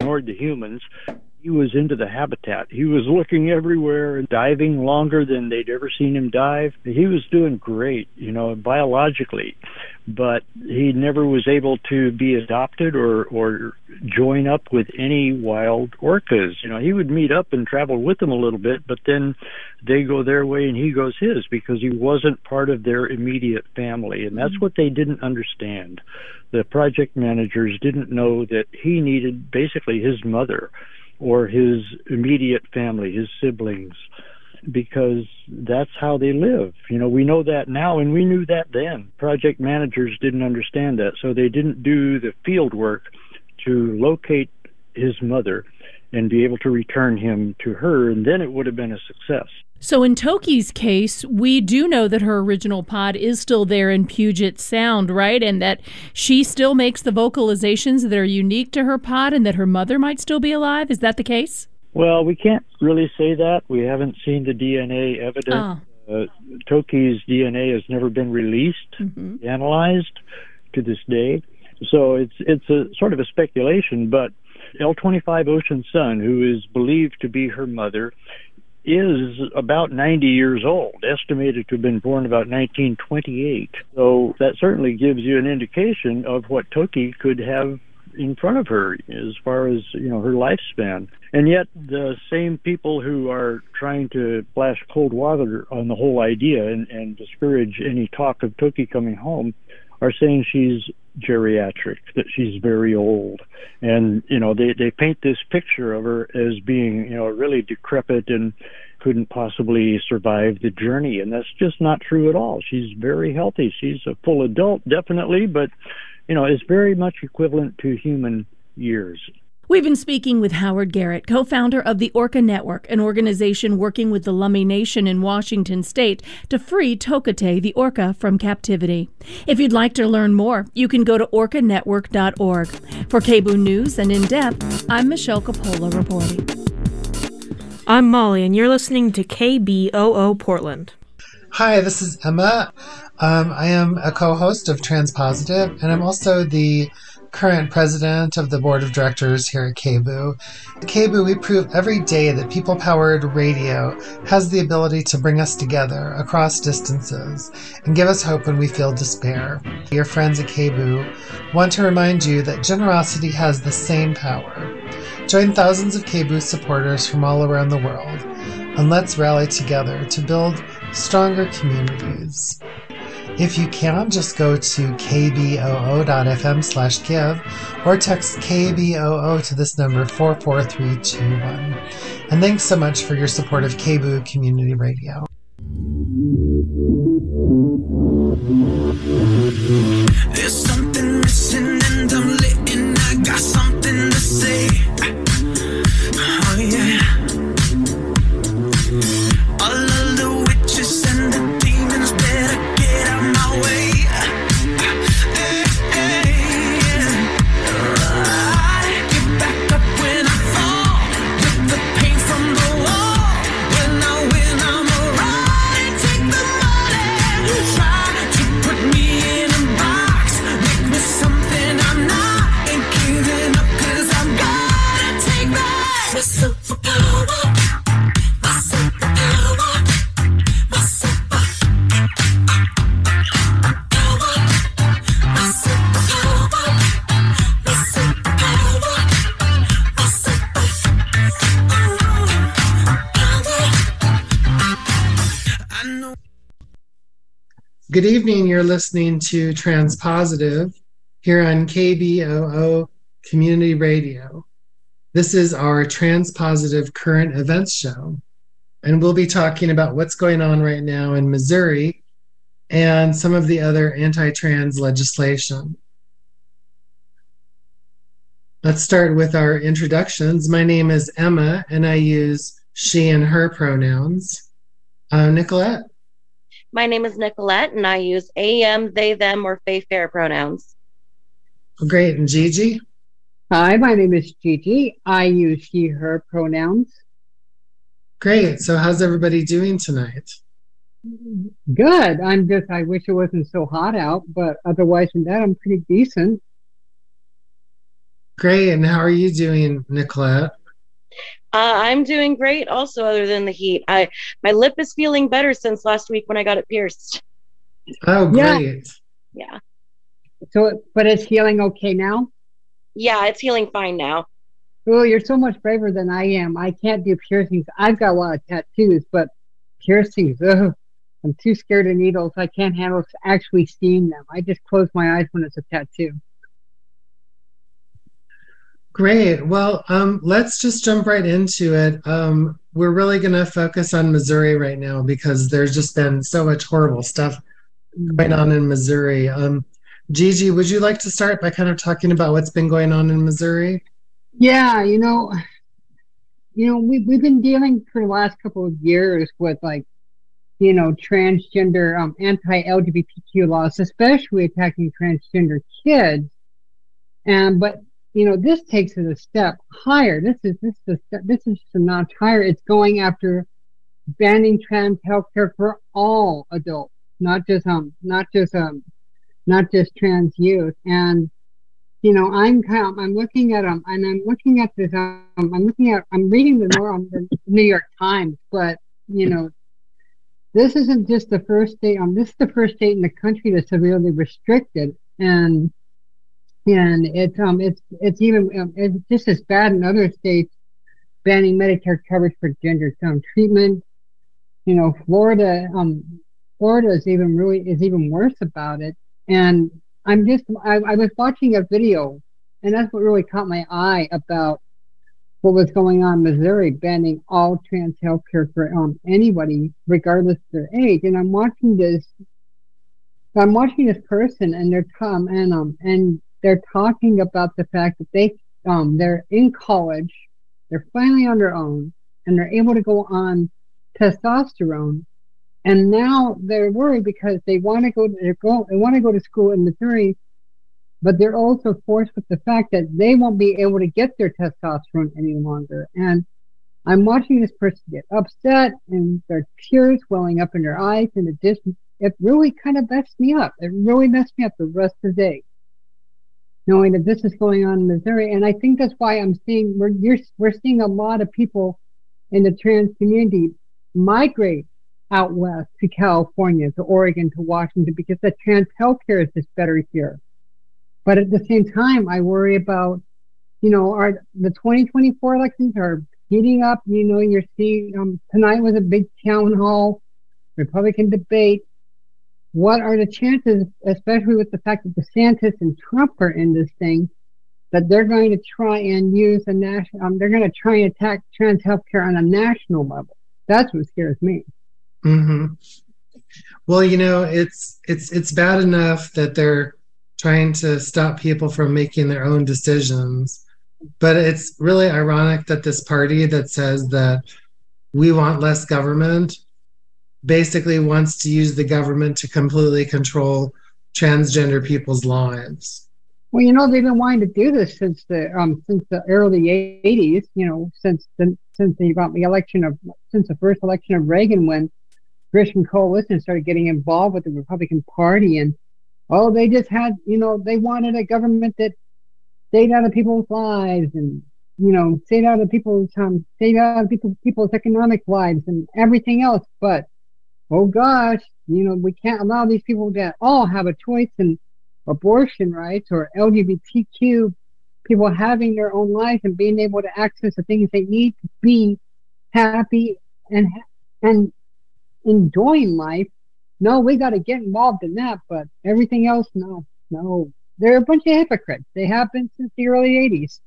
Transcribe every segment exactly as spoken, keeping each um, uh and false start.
ignored the humans. He was into the habitat. He was looking everywhere and diving longer than they'd ever seen him dive. He was doing great, you know, biologically, but he never was able to be adopted or, or join up with any wild orcas. You know, he would meet up and travel with them a little bit, but then they go their way and he goes his because he wasn't part of their immediate family. And that's what they didn't understand. The project managers didn't know that he needed basically his mother or his immediate family, his siblings, because that's how they live. You know, we know that now, and we knew that then. Project managers didn't understand that, so they didn't do the field work to locate his mother and be able to return him to her, and then it would have been a success. So in Toki's case, we do know that her original pod is still there in Puget Sound, right? And that she still makes the vocalizations that are unique to her pod and that her mother might still be alive. Is that the case? Well, we can't really say that. We haven't seen the D N A evidence. Oh. Uh, Toki's D N A has never been released, mm-hmm. analyzed to this day. So it's it's a sort of a speculation, but L twenty-five Ocean Sun, who is believed to be her mother, is about ninety years old, estimated to have been born about nineteen twenty-eight. So that certainly gives you an indication of what Toki could have in front of her as far as, you know, her lifespan. And yet the same people who are trying to splash cold water on the whole idea and, and discourage any talk of Toki coming home are saying she's geriatric, that she's very old. And, you know, they, they paint this picture of her as being, you know, really decrepit and couldn't possibly survive the journey. And that's just not true at all. She's very healthy. She's a full adult, definitely, but, you know, is very much equivalent to human years. We've been speaking with Howard Garrett, co-founder of the Orca Network, an organization working with the Lummi Nation in Washington state to free Tokate, the orca, from captivity. If you'd like to learn more, you can go to orca network dot org. For K B O O News and In Depth, I'm Michelle Coppola reporting. I'm Molly, and you're listening to K B O O Portland. Hi, this is Emma. Um, I am a co-host of Transpositive, and I'm also the current president of the board of directors here at K B O O. At K B O O, we prove every day that people-powered radio has the ability to bring us together across distances and give us hope when we feel despair. Your friends at K B O O want to remind you that generosity has the same power. Join thousands of K B O O supporters from all around the world, and let's rally together to build stronger communities. If you can, just go to k b o o dot f m slash give or text K B O O to this number four four three two one. And thanks so much for your support of K B O O Community Radio. There's something missing and I'm lit and I got something to say. Oh yeah. All of the witches and the demons better get out my way. Hey, hey, yeah. I get back up when I fall, with the pain from the wall. When I win, I'm alright. Take the money, try to put me in a box, make me something I'm not. Ain't giving up 'cause I'm gonna take back my superpower. Good evening. You're listening to Transpositive here on K B O O Community Radio. This is our Transpositive Current Events Show, and we'll be talking about what's going on right now in Missouri and some of the other anti-trans legislation. Let's start with our introductions. My name is Emma, and I use she and her pronouns. Uh, Nicolette? My name is Nicolette, and I use A M, they, them, or they, fair pronouns. Great. And Gigi? Hi, my name is Gigi. I use she, her pronouns. Great. So how's everybody doing tonight? Good. I'm just, I wish it wasn't so hot out, but otherwise than that, I'm pretty decent. Great. And how are you doing, Nicolette? Uh, I'm doing great also, other than the heat. I My lip is feeling better since last week when I got it pierced. Oh, great. Yeah. yeah. So, but it's healing okay now? Yeah, it's healing fine now. Oh, you're so much braver than I am. I can't do piercings. I've got a lot of tattoos, but piercings, ugh, I'm too scared of needles. I can't handle actually seeing them. I just close my eyes when it's a tattoo. Great. Well, um, let's just jump right into it. Um, we're really going to focus on Missouri right now because there's just been so much horrible stuff going on in Missouri. Um, Gigi, would you like to start by kind of talking about what's been going on in Missouri? Yeah, you know, you know, we we've been dealing for the last couple of years with like, you know, transgender, um, anti-L G B T Q laws, especially attacking transgender kids. And but you know, this takes it a step higher. This is this is a step, this is just a notch higher. It's going after banning trans healthcare for all adults, not just um, not just um, not just trans youth. And you know, I'm kind of, I'm looking at um, and I'm looking at this. Um, I'm looking at, I'm reading the more on the New York Times, but you know, this isn't just the first state. Um, this is the first state in the country that's severely restricted, and and it's um, it's it's even um, it's just as bad in other states, banning Medicare coverage for gender um, treatment. You know, Florida, um, Florida is even really is even worse about it, and I'm just, I, I was watching a video, and that's what really caught my eye about what was going on in Missouri, banning all trans health care for um, anybody, regardless of their age. And I'm watching this, I'm watching this person, and they're um, and um and they're talking about the fact that they um they're in college, they're finally on their own, and they're able to go on testosterone. And now they're worried because they want to go to they go they want to go to school in Missouri, but they're also forced with the fact that they won't be able to get their testosterone any longer. And I'm watching this person get upset, and their tears welling up in their eyes, and it just it really kind of messed me up. It really messed me up the rest of the day, knowing that this is going on in Missouri. And I think that's why I'm seeing we're you're, we're seeing a lot of people in the trans community migrate out west to California, to Oregon, to Washington, because the trans healthcare is just better here. But at the same time, I worry about, you know, our the twenty twenty-four elections are heating up. You know, you're seeing um, tonight was a big town hall, Republican debate. What are the chances, especially with the fact that DeSantis and Trump are in this thing, that they're going to try and use a national, um, they're going to try and attack trans healthcare on a national level? That's what scares me. Mm-hmm. Well, you know, it's it's it's bad enough that they're trying to stop people from making their own decisions, but it's really ironic that this party that says that we want less government basically wants to use the government to completely control transgender people's lives. Well, you know, they've been wanting to do this since the um since the early eighties. You know, since the since the, the election of since the first election of Reagan, when Christian Coalition started getting involved with the Republican Party, and oh, they just had, you know, they wanted a government that stayed out of people's lives, and you know, stayed out of people's um, stayed out of people people's economic lives and everything else. But oh gosh, you know, we can't allow these people to all have a choice in abortion rights or L G B T Q people having their own lives and being able to access the things they need to be happy and and enjoying life. No, we got to get involved in that, but everything else, no, no. They're a bunch of hypocrites. They have been since the early eighties.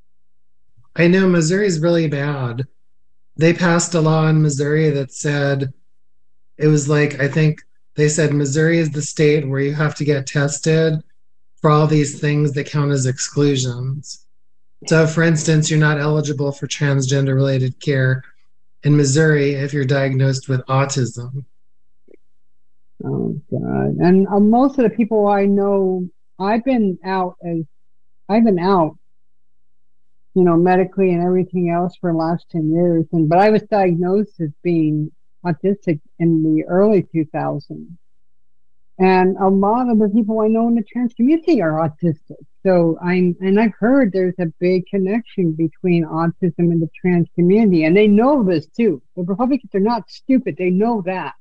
I know Missouri's really bad. They passed a law in Missouri that said, it was like, I think they said Missouri is the state where you have to get tested for all these things that count as exclusions. So, for instance, you're not eligible for transgender related care in Missouri if you're diagnosed with autism. Oh God! And uh, most of the people I know, I've been out as I've been out, you know, medically and everything else for the last ten years. And but I was diagnosed as being autistic in the early two thousands, and a lot of the people I know in the trans community are autistic. So I'm, and I've heard there's a big connection between autism and the trans community, and they know this too. The Republicans are not stupid; they know that.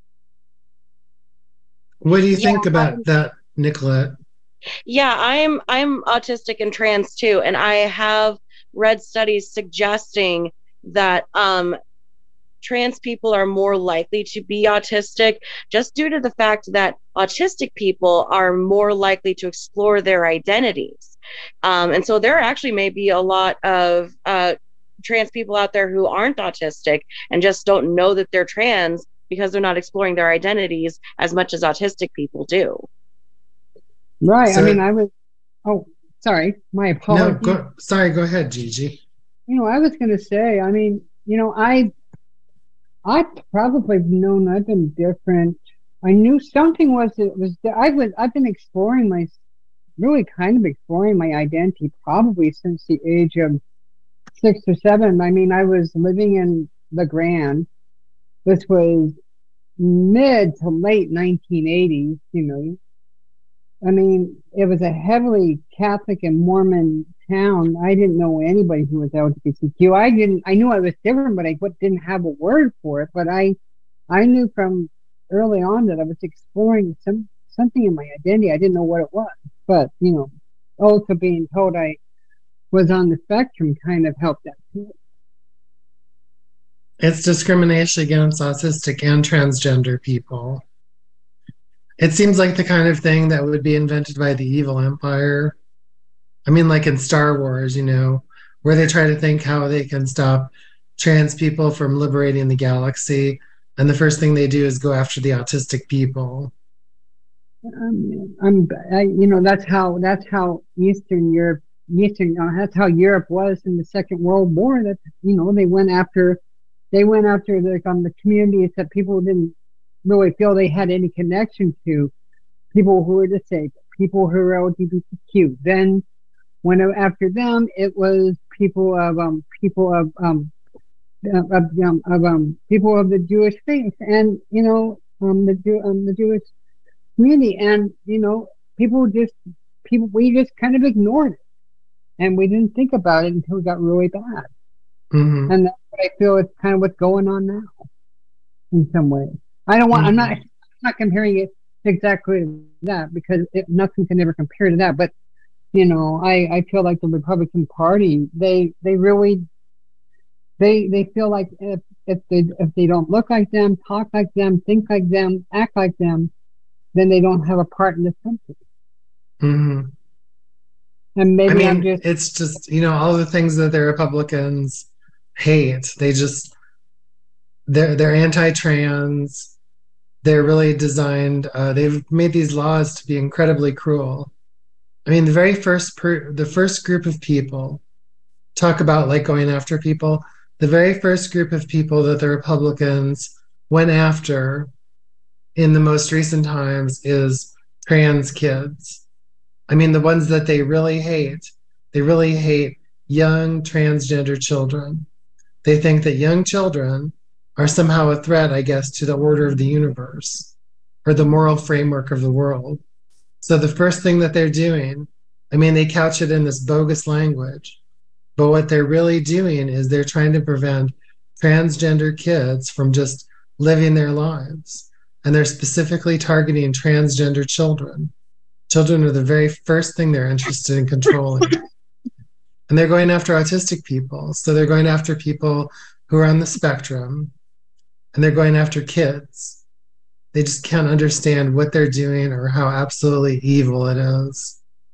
What do you Yeah, think about I'm- that, Nicolette? Yeah, I'm I'm autistic and trans too, and I have read studies suggesting that um, trans people are more likely to be autistic just due to the fact that autistic people are more likely to explore their identities. Um, and so there actually may be a lot of uh, trans people out there who aren't autistic and just don't know that they're trans because they're not exploring their identities as much as autistic people do. Right. So- I mean, I was. Oh, sorry. My No, apologies. go, sorry, go ahead, Gigi. You know, I was going to say. I mean, you know, I, I probably known I've been different. I knew something was it was. I was. I've been exploring my, really kind of exploring my identity probably since the age of six or seven. I mean, I was living in the Grand. This was mid to late nineteen eighties. You know. I mean, it was a heavily Catholic and Mormon town. I didn't know anybody who was L G B T Q. I didn't. I knew I was different, but I didn't have a word for it. But I, I knew from early on that I was exploring some something in my identity. I didn't know what it was, but you know, also being told I was on the spectrum kind of helped that too. It's discrimination against autistic and transgender people. It seems like the kind of thing that would be invented by the evil empire. I mean, like in Star Wars, you know, where they try to think how they can stop trans people from liberating the galaxy. And the first thing they do is go after the autistic people. Um, I'm, I, you know, that's how that's how Eastern Europe, Eastern, uh, that's how Europe was in the Second World War. That you know, they went after, they went after the um, the communities that people didn't really feel they had any connection to, people who were disabled, people who were L G B T Q. Then, when after them, it was people of um people of um of um, of um people of the Jewish faith, and you know um the Jew um the Jewish community, and you know people just people we just kind of ignored it, and we didn't think about it until it got really bad. Mm-hmm. And that's what I feel is kind of what's going on now, in some ways. I don't want. Mm-hmm. I'm not. I'm not comparing it exactly to that because it, nothing can ever compare to that. But you know, I, I feel like the Republican Party, they they really they they feel like if if they if they don't look like them, talk like them, think like them, act like them, then they don't have a part in this country. Mm-hmm. And maybe I mean, I'm just it's just, you know, all the things that the Republicans hate. They just they're they're anti-trans. They're really designed. Uh, they've made these laws to be incredibly cruel. I mean, the very first per, the first group of people talk about like going after people. The very first group of people that the Republicans went after in the most recent times is trans kids. I mean, the ones that they really hate. They really hate young transgender children. They think that young children are somehow a threat, I guess, to the order of the universe or the moral framework of the world. So the first thing that they're doing, I mean, they couch it in this bogus language, but what they're really doing is they're trying to prevent transgender kids from just living their lives. And they're specifically targeting transgender children. Children are the very first thing they're interested in controlling. And they're going after autistic people. So they're going after people who are on the spectrum, and they're going after kids. They just can't understand what they're doing or how absolutely evil it is.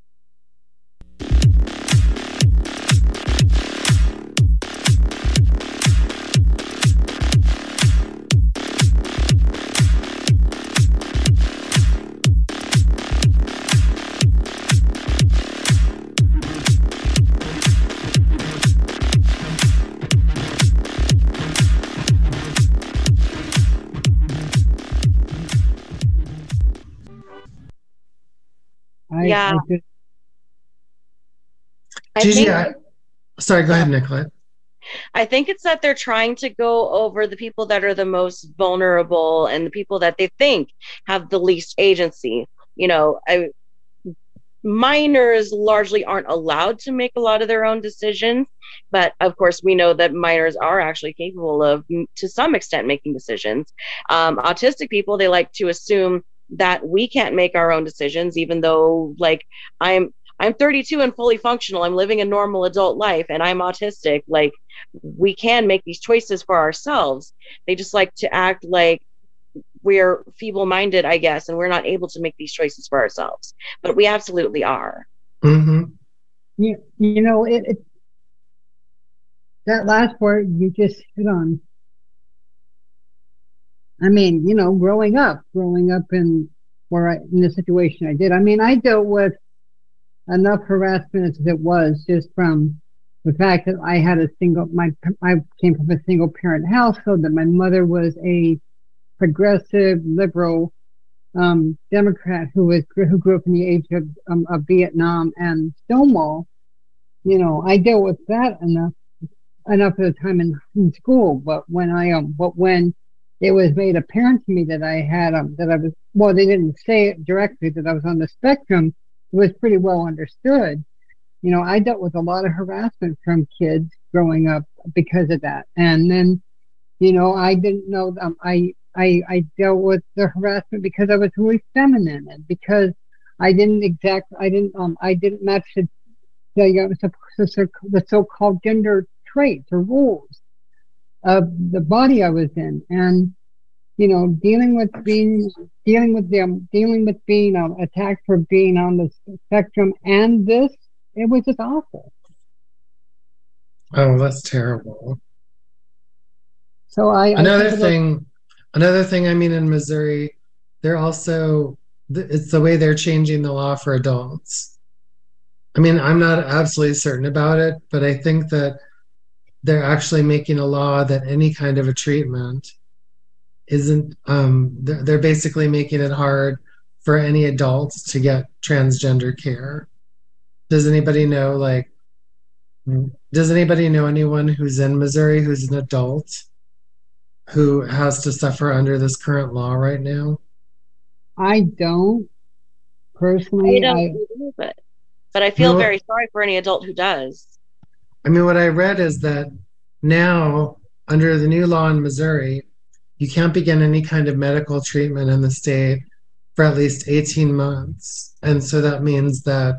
I, Yeah. I just, I Gigi, think, I, sorry, go ahead, Nicolette. I think it's that they're trying to go over the people that are the most vulnerable and the people that they think have the least agency. You know, I minors largely aren't allowed to make a lot of their own decisions, but of course we know that minors are actually capable of, to some extent, making decisions. Um, autistic people, they like to assume that we can't make our own decisions, even though, like, I'm I'm thirty-two and fully functional. I'm living a normal adult life and I'm autistic. Like, we can make these choices for ourselves. They just like to act like we're feeble-minded, I guess, and we're not able to make these choices for ourselves. But we absolutely are. Mm-hmm. You, you know, it, it that last part you just hit on. I mean, you know, growing up, growing up in where I, in the situation I did. I mean, I dealt with enough harassment as it was, just from the fact that I had a single, my, I came from a single parent household, that my mother was a progressive, liberal, um, Democrat who was, who grew up in the age of, um, of Vietnam and Stonewall. You know, I dealt with that enough, enough of the time in, in school, but when I, um, but when it was made apparent to me that I had, um, that I was, well, they didn't say it directly, that I was on the spectrum, was pretty well understood. You know, I dealt with a lot of harassment from kids growing up because of that. And then, you know, I didn't know, um, I, I, I dealt with the harassment because I was really feminine, and because I didn't exact, I didn't, um, I didn't match the, the, you know, the, the so-called gender traits or rules of the body I was in. And, you know, dealing with being, dealing with them, dealing with being um, attacked for being on the spectrum, and this, it was just awful. Oh, that's terrible. So I another I thing, another thing. I mean, in Missouri, they're also, it's the way they're changing the law for adults. I mean, I'm not absolutely certain about it, but I think that they're actually making a law that any kind of a treatment isn't, um, they're, they're basically making it hard for any adults to get transgender care. Does anybody know, like, does anybody know anyone who's in Missouri who's an adult who has to suffer under this current law right now? I don't personally. I don't I, believe it, but I feel well, very sorry for any adult who does. I mean, what I read is that now, under the new law in Missouri, you can't begin any kind of medical treatment in the state for at least eighteen months. And so that means that,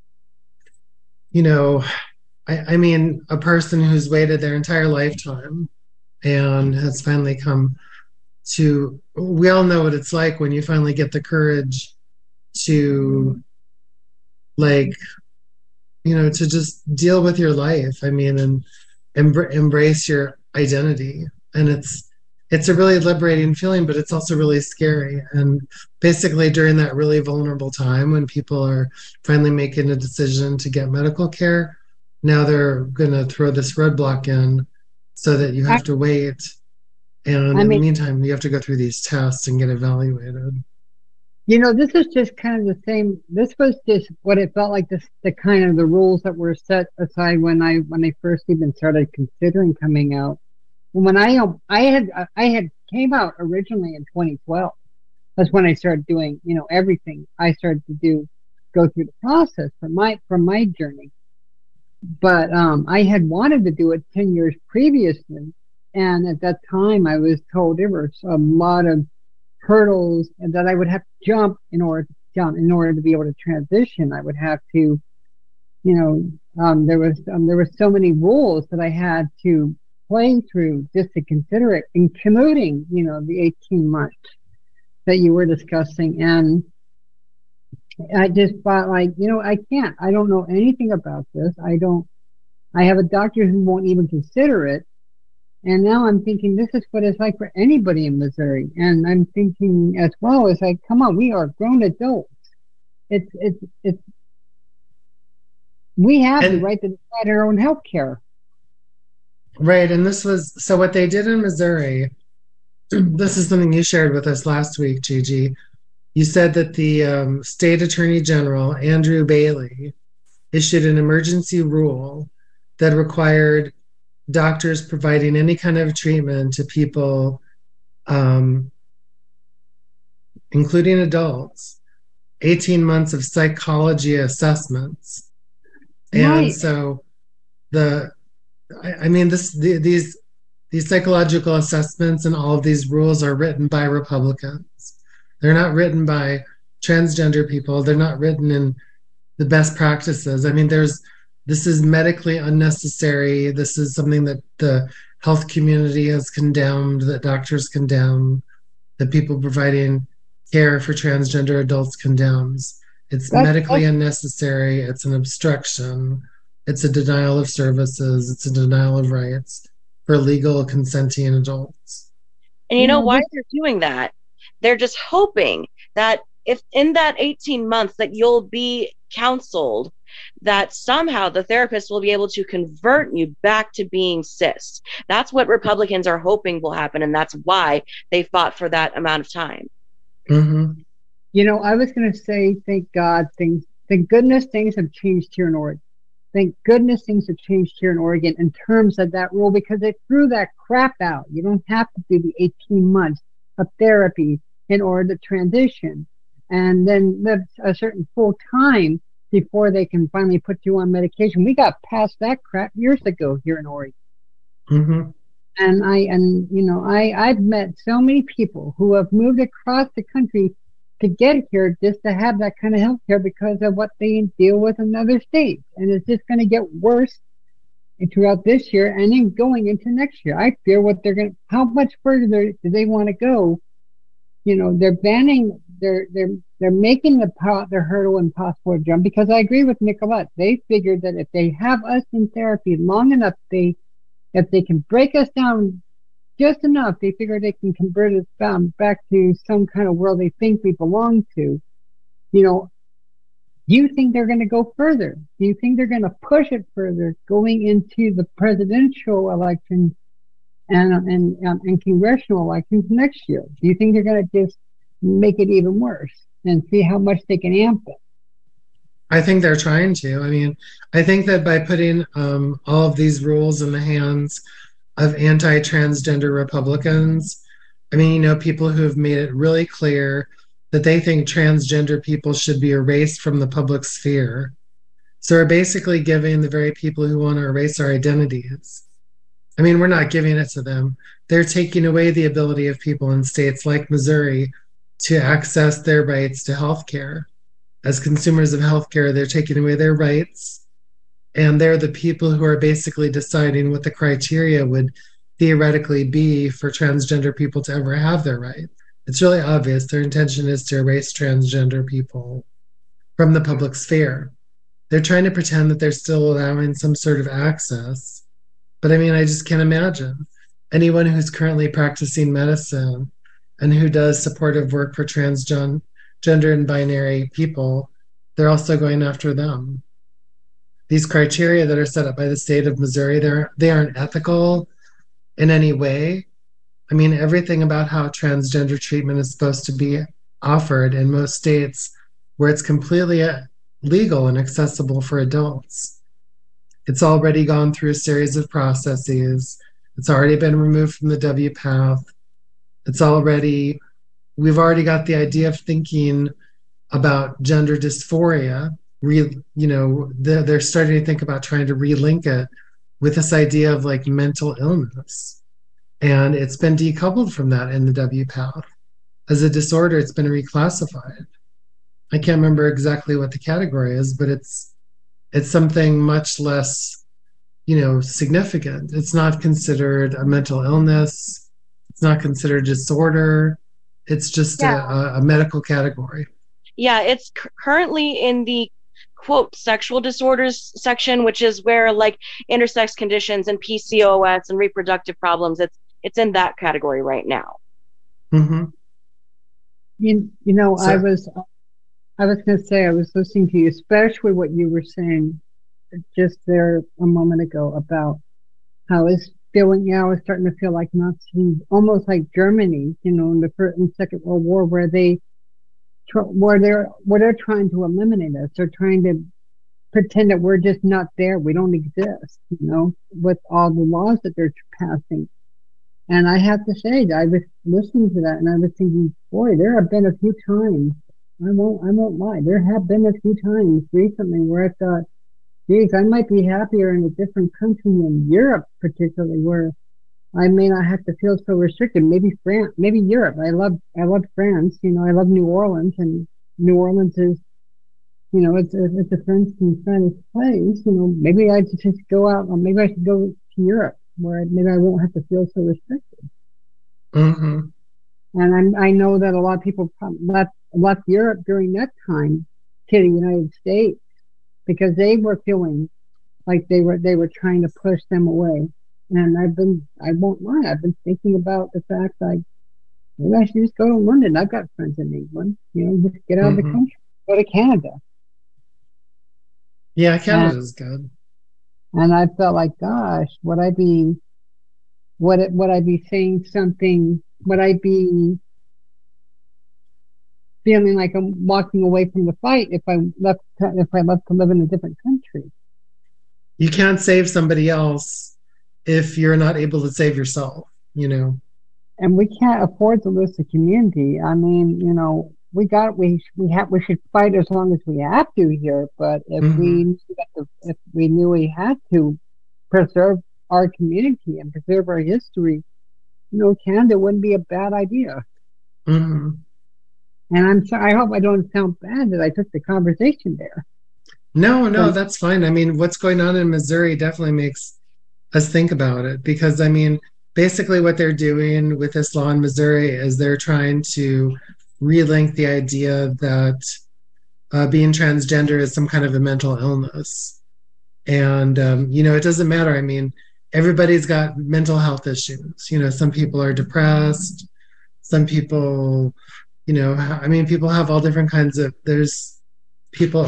you know, I, I mean, a person who's waited their entire lifetime and has finally come to, we all know what it's like when you finally get the courage to, like, you know, to just deal with your life. I mean, and embr- embrace your identity. And it's, it's a really liberating feeling, but it's also really scary. And basically during that really vulnerable time when people are finally making a decision to get medical care, now they're going to throw this roadblock in so that you have to wait. And I in mean, the meantime, you have to go through these tests and get evaluated. You know, this is just kind of the same. This was just what it felt like. This the kind of the rules that were set aside when I when I first even started considering coming out. When I I had I had came out originally in twenty twelve. That's when I started doing, you know, everything. I started to do go through the process for my for my journey. But um, I had wanted to do it ten years previously, and at that time I was told there were a lot of hurdles and that I would have to jump in order to jump in order to be able to transition. I would have to, you know, um, there was um, there were so many rules that I had to play through just to consider it, including, you know, the eighteen months that you were discussing. And I just thought, like, you know, I can't. I don't know anything about this. I don't. I have a doctor who won't even consider it. And now I'm thinking this is what it's like for anybody in Missouri. And I'm thinking as well, it's like, come on, we are grown adults. It's, it's, it's, we have and, the right to decide our own health care. Right. And this was, so what they did in Missouri, this is something you shared with us last week, Gigi. You said that the um, state attorney general, Andrew Bailey, issued an emergency rule that required doctors providing any kind of treatment to people, um, including adults, eighteen months of psychology assessments. And Right. so the, I, I mean, this the, these these psychological assessments and all of these rules are written by Republicans. They're not written by transgender people. They're not written in the best practices. I mean, there's this is medically unnecessary. This is something that the health community has condemned, that doctors condemn, that people providing care for transgender adults condemns. It's That's, medically that's unnecessary. It's an obstruction. It's a denial of services. It's a denial of rights for legal consenting adults. And you know Yeah, why this- they're doing that? They're just hoping that if in that eighteen months that you'll be counseled, that somehow the therapist will be able to convert you back to being cis. That's what Republicans are hoping will happen, and that's why they fought for that amount of time. Mm-hmm. You know, I was going to say, thank God, things, thank goodness things have changed here in Oregon. Thank goodness things have changed here in Oregon in terms of that rule, because they threw that crap out. You don't have to do the eighteen months of therapy in order to transition. And then live a certain full time before they can finally put you on medication. We got past that crap years ago here in Oregon. Mm-hmm. And I, and you know, I, I've met so many people who have moved across the country to get here just to have that kind of health care because of what they deal with in other states. And it's just going to get worse throughout this year and then going into next year. I fear what they're going to, how much further do they want to go? You know, they're banning, they're, they're, they're making the, the hurdle impossible to jump, because I agree with Nicolette. They figured that if they have us in therapy long enough, they, if they can break us down just enough, they figure they can convert us down back to some kind of world they think we belong to. You know, do you think they're going to go further? Do you think they're going to push it further going into the presidential elections and and um, and congressional elections next year? Do you think they're going to just make it even worse and see how much they can amp it? I think they're trying to. I mean, I think that by putting um, all of these rules in the hands of anti-transgender Republicans, I mean, you know, people who have made it really clear that they think transgender people should be erased from the public sphere. So we're basically giving the very people who want to erase our identities. I mean, we're not giving it to them. They're taking away the ability of people in states like Missouri to access their rights to health care. As consumers of healthcare, they're taking away their rights, and they're the people who are basically deciding what the criteria would theoretically be for transgender people to ever have their rights. It's really obvious their intention is to erase transgender people from the public sphere. They're trying to pretend that they're still allowing some sort of access, but I mean, I just can't imagine anyone who's currently practicing medicine and who does supportive work for transgender gender and binary people, they're also going after them. These criteria that are set up by the state of Missouri, they're, they aren't ethical in any way. I mean, everything about how transgender treatment is supposed to be offered in most states where it's completely legal and accessible for adults. It's already gone through a series of processes. It's already been removed from the W PATH. It's already We've already got the idea of thinking about gender dysphoria. Re, you know, they're, they're starting to think about trying to relink it with this idea of like mental illness. And it's been decoupled from that in the W PATH. As a disorder, it's been reclassified. I can't remember exactly what the category is, but it's it's something much less, you know, significant. It's not considered a mental illness. It's not considered disorder. It's just Yeah. a, a medical category. Yeah, it's c- currently in the quote sexual disorders section, which is where like intersex conditions and P C O S and reproductive problems, it's it's in that category right now. Mm-hmm. You, you know, So- I was, I was going to say, I was listening to you, especially what you were saying just there a moment ago about how it's feeling now, it's starting to feel like Nazi, almost like Germany, you know, in the First and Second World War, where they, tr- where they're, where they're trying to eliminate us. They're trying to pretend that we're just not there. We don't exist, you know, with all the laws that they're passing. And I have to say that I was listening to that and I was thinking, boy, there have been a few times I won't, I won't lie. There have been a few times recently where I thought, geez, I might be happier in a different country in Europe, particularly where I may not have to feel so restricted. Maybe France, maybe Europe. I love, I love France. You know, I love New Orleans, and New Orleans is, you know, it's a, it's a French and Spanish place. You know, maybe I should just go out, or maybe I should go to Europe where maybe I won't have to feel so restricted. Mm-hmm. And I'm, I know that a lot of people left, left Europe during that time to the United States because they were feeling like they were, they were trying to push them away. And I've been, I won't lie, I've been thinking about the fact that maybe I should just go to London. I've got friends in England, you know, just get out Mm-hmm. of the country, go to Canada. Yeah, Canada's good. And I felt like, gosh, would I be, would it, would I be saying something, would I be feeling like I'm walking away from the fight if I left, if I left to live in a different country? You can't save somebody else if you're not able to save yourself, you know. And we can't afford to lose the community. I mean, you know, we got we we have we should fight as long as we have to here. But if Mm-hmm. we knew that the, if we knew we had to preserve our community and preserve our history, you know, Canada wouldn't be a bad idea. Mm-hmm. And I'm sorry. I hope I don't sound bad that I took the conversation there. No, no, But, that's fine. I mean, what's going on in Missouri definitely makes us think about it because, I mean, basically what they're doing with this law in Missouri is they're trying to relink the idea that uh, being transgender is some kind of a mental illness. And, um, you know, it doesn't matter. I mean, everybody's got mental health issues. You know, some people are depressed. Some people, you know, I mean, people have all different kinds of, there's people,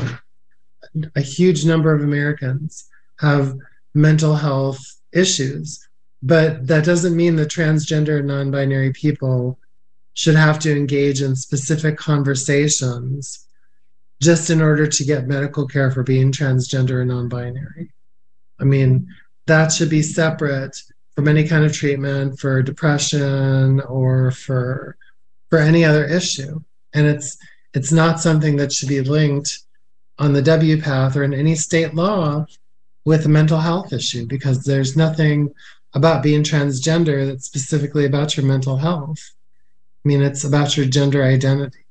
a huge number of Americans have mental health issues, but that doesn't mean that transgender and non-binary people should have to engage in specific conversations just in order to get medical care for being transgender and non-binary. I mean, that should be separate from any kind of treatment for depression or for for any other issue. And it's it's not something that should be linked on the W PATH or in any state law with a mental health issue, because there's nothing about being transgender that's specifically about your mental health. I mean, it's about your gender identity.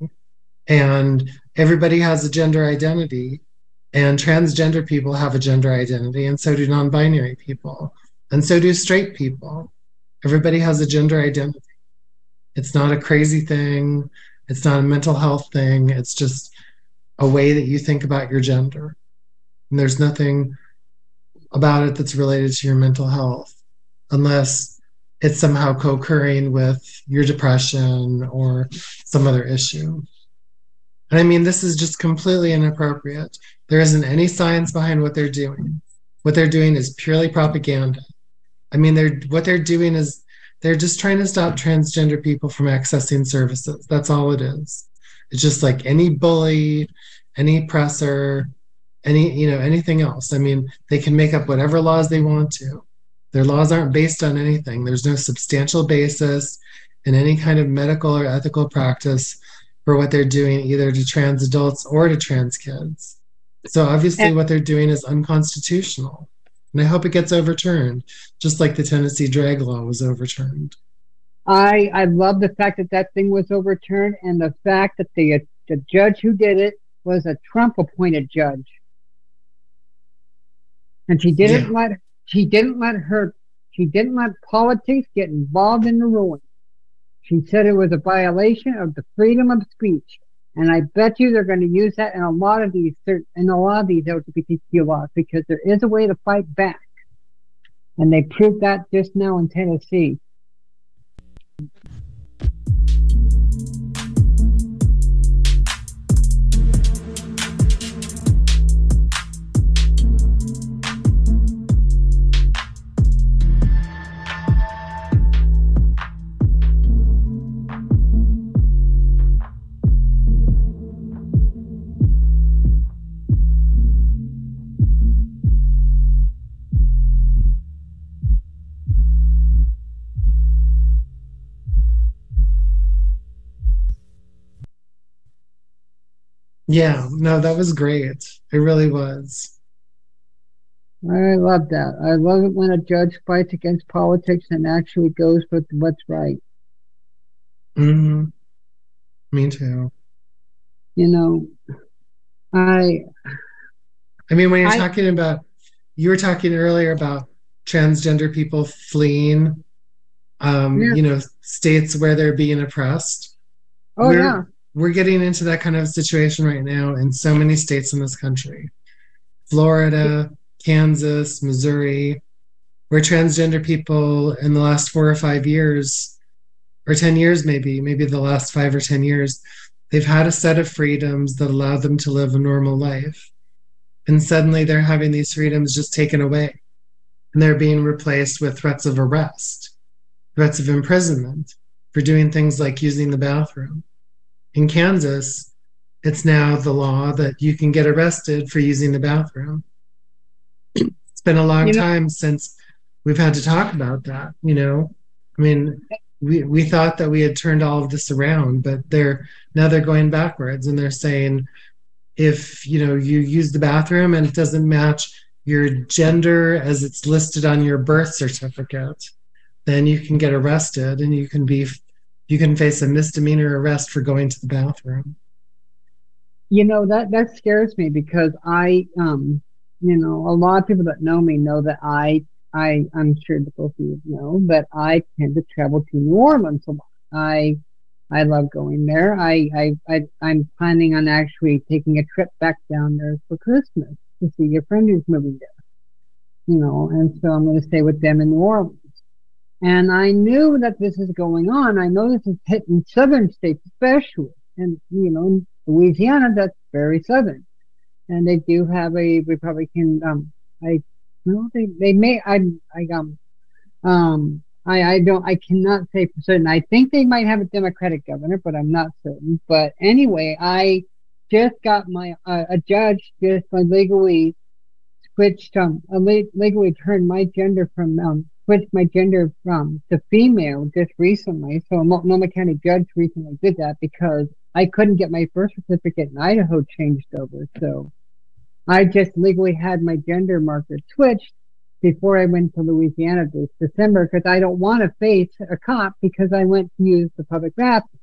And everybody has a gender identity, and transgender people have a gender identity, and so do non-binary people, and so do straight people. Everybody has a gender identity. It's not a crazy thing. It's not a mental health thing. It's just a way that you think about your gender. And there's nothing about it that's related to your mental health, unless it's somehow co-occurring with your depression or some other issue. And I mean, this is just completely inappropriate. There isn't any science behind what they're doing. What they're doing is purely propaganda. I mean, they're what they're doing is they're just trying to stop transgender people from accessing services. That's all it is. It's just like any bully, any oppressor, any, you know, anything else. I mean, they can make up whatever laws they want to. Their laws aren't based on anything. There's no substantial basis in any kind of medical or ethical practice for what they're doing, either to trans adults or to trans kids. So obviously what they're doing is unconstitutional. And I hope it gets overturned, just like the Tennessee drag law was overturned. I I love the fact that that thing was overturned, and the fact that the the judge who did it was a Trump-appointed judge, and she didn't Yeah. let she didn't let her she didn't let politics get involved in the ruling. She said it was a violation of the freedom of speech, and I bet you they're going to use that in a lot of these in a lot of these L G B T Q laws, because there is a way to fight back, and they proved that just now in Tennessee. Yeah, no, that was great. It really was. I love that. I love it when a judge fights against politics and actually goes with what's right. Mm-hmm. Me too. You know, I. I mean, when you're I, talking about, you were talking earlier about transgender people fleeing, um, yeah. you know, states where they're being oppressed. Oh, we're, yeah. We're getting into that kind of situation right now in so many states in this country. Florida, Kansas, Missouri, where transgender people in the last four or five years, or ten years maybe, maybe the last five or ten years, they've had a set of freedoms that allow them to live a normal life. And suddenly they're having these freedoms just taken away. And they're being replaced with threats of arrest, threats of imprisonment for doing things like using the bathroom. In Kansas, it's now the law that you can get arrested for using the bathroom. It's been a long you know, time since we've had to talk about that, you know? I mean, we, we thought that we had turned all of this around, but they're now they're going backwards, and they're saying, if you know you use the bathroom and it doesn't match your gender as it's listed on your birth certificate, then you can get arrested and you can be you can face a misdemeanor arrest for going to the bathroom. You know, that that scares me because I um you know, a lot of people that know me know that I I I'm sure that both of you know that I tend to travel to New Orleans a lot. I I love going there. I, I, I, I'm planning on actually taking a trip back down there for Christmas to see a friend who's moving there. You know, and so I'm going to stay with them in New Orleans. And I knew that this is going on. I know this is hitting southern states especially. And, you know, in Louisiana, that's very southern. And they do have a Republican, um, I, no, they, they may, I, I, um, um, I, I don't, I cannot say for certain. I think they might have a Democratic governor, but I'm not certain. But anyway, I just got my, uh, a judge just legally switched, um, legally turned my gender from, um, switched my gender from to female just recently. So a Multnomah County judge recently did that because I couldn't get my birth certificate in Idaho changed over. So I just legally had my gender marker switched before I went to Louisiana this December, because I don't want to face a cop because I went to use the public bathroom.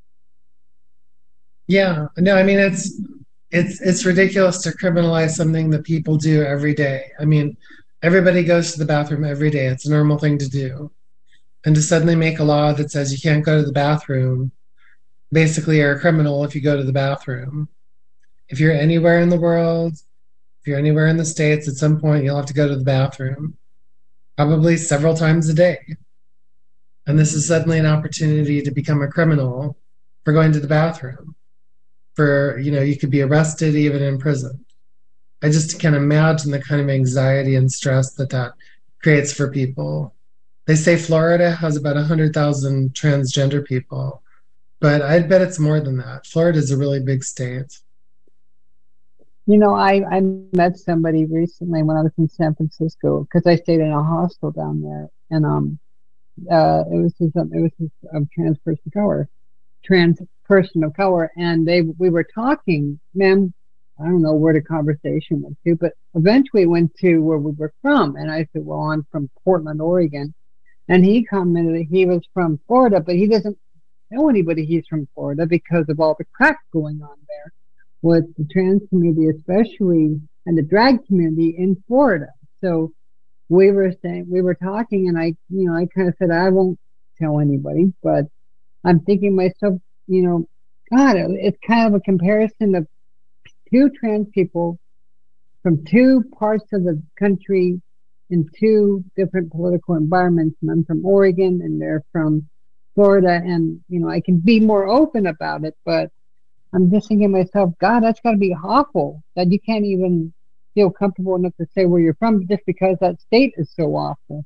Yeah, no, I mean, it's it's it's ridiculous to criminalize something that people do every day. I mean, everybody goes to the bathroom every day. It's a normal thing to do. And to suddenly make a law that says you can't go to the bathroom, basically you're a criminal if you go to the bathroom. If you're anywhere in the world, if you're anywhere in the States, at some point you'll have to go to the bathroom, probably several times a day. And this is suddenly an opportunity to become a criminal for going to the bathroom. For, you know, you could be arrested, even imprisoned. I just can't imagine the kind of anxiety and stress that that creates for people. They say Florida has about one hundred thousand transgender people, but I'd bet it's more than that. Florida is a really big state. You know, I, I met somebody recently when I was in San Francisco because I stayed in a hostel down there, and um, uh, it was this, um, it was this um, trans person of color, trans person of color, and they we were talking, ma'am. I don't know where the conversation went to, but eventually it went to where we were from, and I said, "Well, I'm from Portland, Oregon," and he commented that he was from Florida, but he doesn't know anybody he's from Florida because of all the crap going on there with the trans community, especially, and the drag community in Florida. So we were saying, we were talking, and I, you know, I kind of said, I won't tell anybody, but I'm thinking myself, you know, God, it's kind of a comparison of two trans people from two parts of the country in two different political environments. And I'm from Oregon and they're from Florida. And, you know, I can be more open about it, but I'm just thinking to myself, God, that's got to be awful that you can't even feel comfortable enough to say where you're from just because that state is so awful.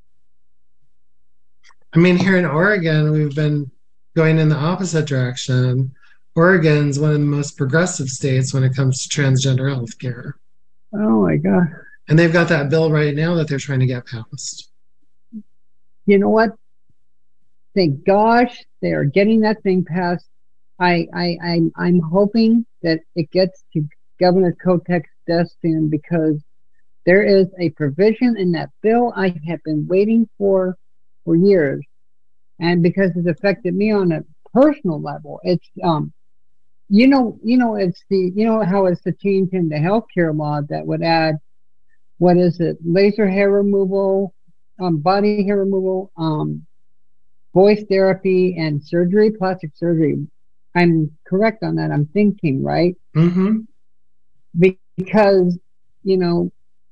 I mean, here in Oregon, we've been going in the opposite direction. Oregon's one of the most progressive states when it comes to transgender health care. Oh, my God. And they've got that bill right now that they're trying to get passed. You know what? Thank gosh they are getting that thing passed I, I, I, I'm hoping that it gets to Governor Kotek's desk soon, because there is a provision in that bill I have been waiting for for years. And because it's affected me on a personal level, it's, um, you know, you know, it's the, you know, how it's the change in the healthcare law that would add, what is it, laser hair removal, um, body hair removal, um, voice therapy, and surgery, plastic surgery. I'm correct on that, I'm thinking, right? Mm-hmm. Because, you know,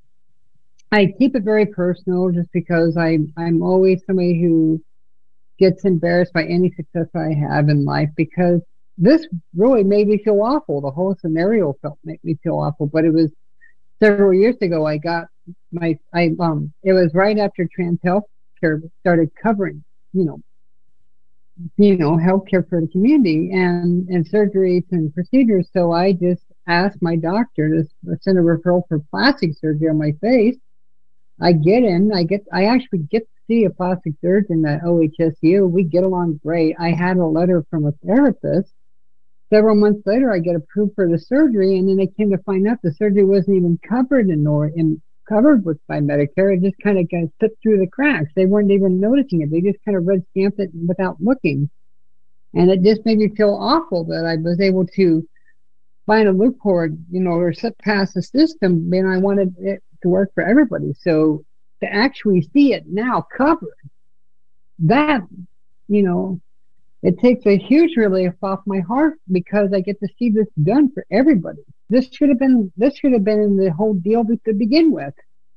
I keep it very personal, just because I, I'm always somebody who gets embarrassed by any success I have in life, because this really made me feel awful. The whole scenario felt made me feel awful. But it was several years ago. I got my I um. It was right after Trans Healthcare started covering, you know, you know, healthcare for the community and and surgeries and procedures. So I just asked my doctor to send a referral for plastic surgery on my face. I get in. I get. I actually get to see a plastic surgeon at O H S U. We get along great. I had a letter from a therapist. Several months later, I get approved for the surgery, and then I came to find out the surgery wasn't even covered in nor in covered with by Medicare. It just kind of got slipped through the cracks. They weren't even noticing it. They just kind of red stamped it without looking, and it just made me feel awful that I was able to find a loophole, you know, or slip past the system. And I wanted it to work for everybody. So to actually see it now covered, that, you know, it takes a huge relief off my heart, because I get to see this done for everybody. This should have been this should have been in the whole deal to begin with.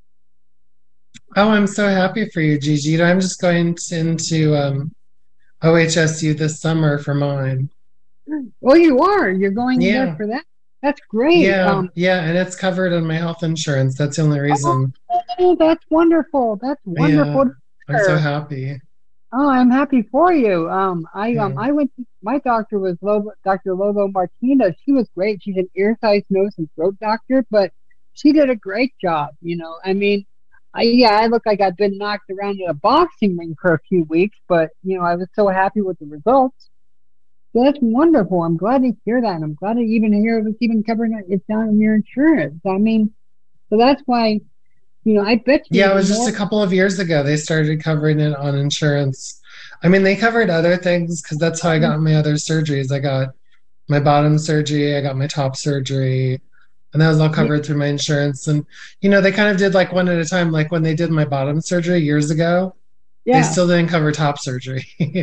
Oh, I'm so happy for you, Gigi. You know, I'm just going into um, O H S U this summer for mine. Well, you are. You're going yeah. there for that. That's great. Yeah, um, yeah, and it's covered on my health insurance. That's the only reason. Oh, that's wonderful. That's wonderful. Yeah, I'm so happy. Oh, I'm happy for you. Um, I yeah. um, I went. To, my doctor was Lobo, Doctor Lobo Martinez. She was great. She's an ear, size, nose, and throat doctor, but she did a great job. You know, I mean, I, yeah, I look like I've been knocked around in a boxing ring for a few weeks, but you know, I was so happy with the results. So that's wonderful. I'm glad to hear that, and I'm glad to even hear it's even covering it. It's down in your insurance. I mean, so that's why. You know, I bet you. Yeah, it was just a couple of years ago they started covering it on insurance. I mean, they covered other things, because that's how I got my other surgeries. I got my bottom surgery, I got my top surgery, and that was all covered through my insurance. And, you know, they kind of did like one at a time. Like when they did my bottom surgery years ago, yeah. they still didn't cover top surgery.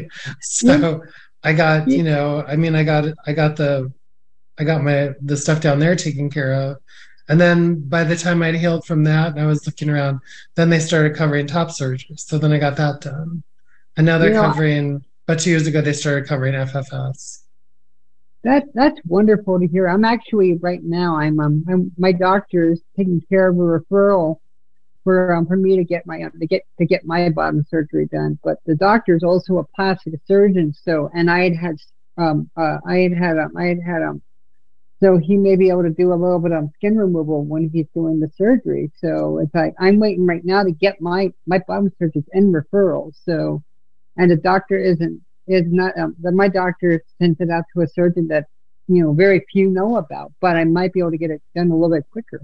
so yeah. I got, you know, I mean, I got, I got the, I got my, the stuff down there taken care of. And then by the time I'd healed from that and I was looking around, then they started covering top surgery. So then I got that done. And now they're yeah. covering, but two years ago, they started covering F F S. That, that's wonderful to hear. I'm actually, right now, I'm, um, I'm my doctor is taking care of a referral for um, for me to get my to get to get my bottom surgery done. But the doctor is also a plastic surgeon. So, and I had had um uh, I had had um, I had had um so he may be able to do a little bit of skin removal when he's doing the surgery. So it's like I'm waiting right now to get my my bottom surgeries and referrals. So, and the doctor isn't is not um, my doctor sent it out to a surgeon that you know very few know about, but I might be able to get it done a little bit quicker.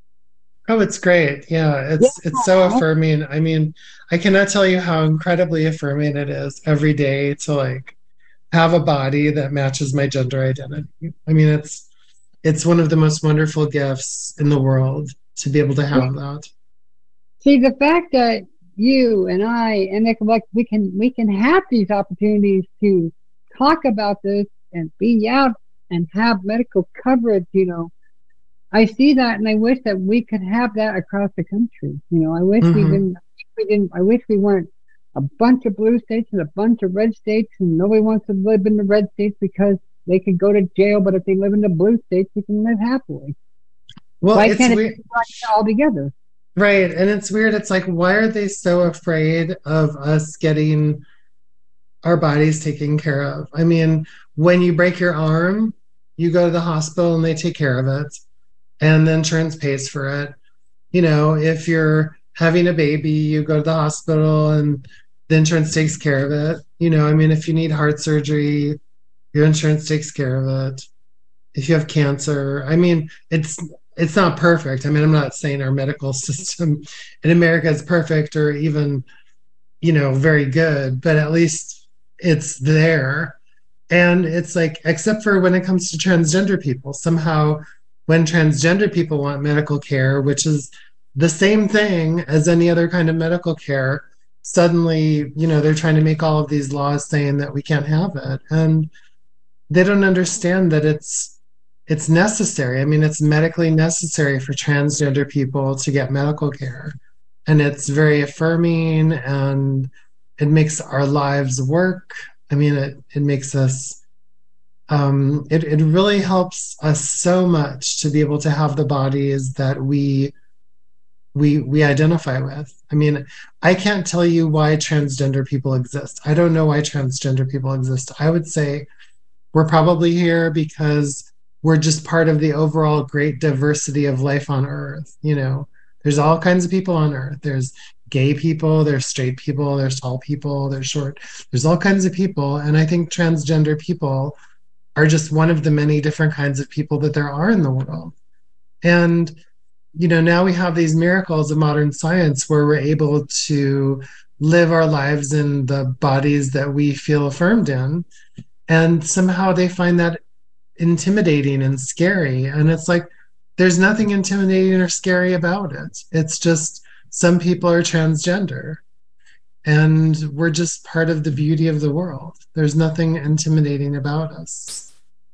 Oh, it's great. Yeah, it's yeah. it's so affirming. I mean, I cannot tell you how incredibly affirming it is every day to like have a body that matches my gender identity. I mean, it's it's one of the most wonderful gifts in the world to be able to have that. See, the fact that you and I and Nick, like we can we can have these opportunities to talk about this and be out and have medical coverage, you know. I see that, and I wish that we could have that across the country. You know, I wish mm-hmm. we didn't. We didn't. I wish we weren't a bunch of blue states and a bunch of red states, and nobody wants to live in the red states because they could go to jail. But if they live in the blue states, they can live happily. Well, why it's can't weird. it be all together? Right, and it's weird. It's like, why are they so afraid of us getting our bodies taken care of? I mean, when you break your arm, you go to the hospital and they take care of it. And the insurance pays for it. You know, if you're having a baby, you go to the hospital and the insurance takes care of it. You know, I mean, if you need heart surgery, Your insurance takes care of it. If you have cancer, I mean, it's it's not perfect. I mean, I'm not saying our medical system in America is perfect or even, you know, very good, but at least it's there. And it's like, except for when it comes to transgender people, somehow when transgender people want medical care, which is the same thing as any other kind of medical care, suddenly, you know, they're trying to make all of these laws saying that we can't have it. And they don't understand that it's it's necessary. I mean, it's medically necessary for transgender people to get medical care. And it's very affirming, and it makes our lives work. I mean, it, it makes us, um, it, it really helps us so much to be able to have the bodies that we, we, we identify with. I mean, I can't tell you why transgender people exist. I don't know why transgender people exist. I would say we're probably here because we're just part of the overall great diversity of life on Earth. You know, there's all kinds of people on Earth. There's gay people, there's straight people, there's tall people, there's short, there's all kinds of people. And I think transgender people are just one of the many different kinds of people that there are in the world. And, you know, now we have these miracles of modern science where we're able to live our lives in the bodies that we feel affirmed in. And somehow they find that intimidating and scary. And it's like, there's nothing intimidating or scary about it. It's just some people are transgender, and we're just part of the beauty of the world. There's nothing intimidating about us.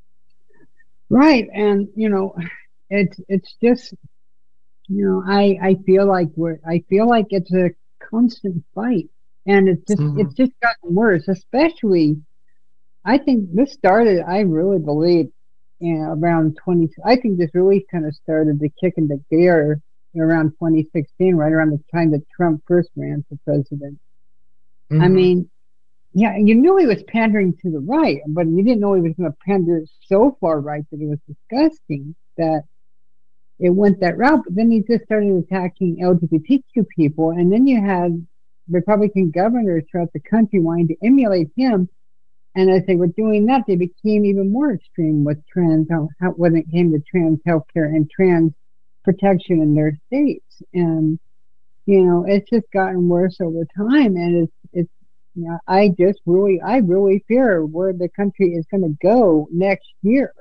Right. And, you know, it's, it's just, you know, I, I feel like we're, I feel like it's a constant fight, and it's just, mm-hmm. it's just gotten worse, especially I think this started, I really believe, you know, around twenty, I think this really kind of started to kick into gear around twenty sixteen, right around the time that Trump first ran for president. Mm-hmm. I mean, yeah, you knew he was pandering to the right, but you didn't know he was going to pander so far right that it was disgusting that it went that route. But then he just started attacking L G B T Q people, and then you had Republican governors throughout the country wanting to emulate him. And as they were doing that, they became even more extreme with trans, how, when it came to trans healthcare and trans protection in their states. And, you know, it's just gotten worse over time. And it's, it's, you know, I just really, I really fear where the country is going to go next year.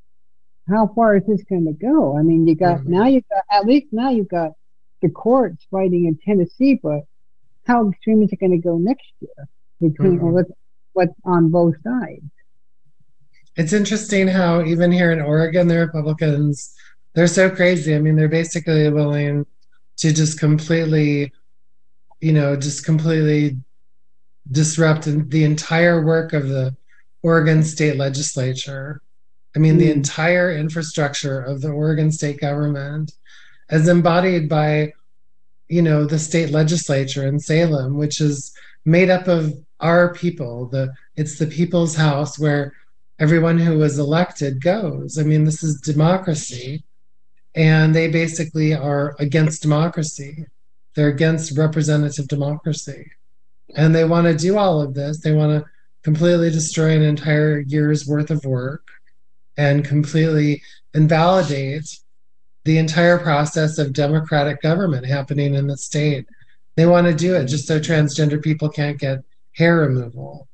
How far is this going to go? I mean, you got, mm-hmm. now you've got, at least now you've got the courts fighting in Tennessee, but how extreme is it going to go next year between, mm-hmm. or what's on both sides? It's interesting how even here in Oregon, the Republicans, they're so crazy. I mean, they're basically willing to just completely, you know, just completely disrupt the entire work of the Oregon state legislature. I mean, mm. the entire infrastructure of the Oregon state government as embodied by, you know, the state legislature in Salem, which is made up of our people. The it's the people's house where everyone who was elected goes. I mean, this is democracy, and they basically are against democracy. They're against representative democracy, and they want to do all of this. They want to completely destroy an entire year's worth of work and completely invalidate the entire process of democratic government happening in the state. They want to do it just so transgender people can't get hair removal.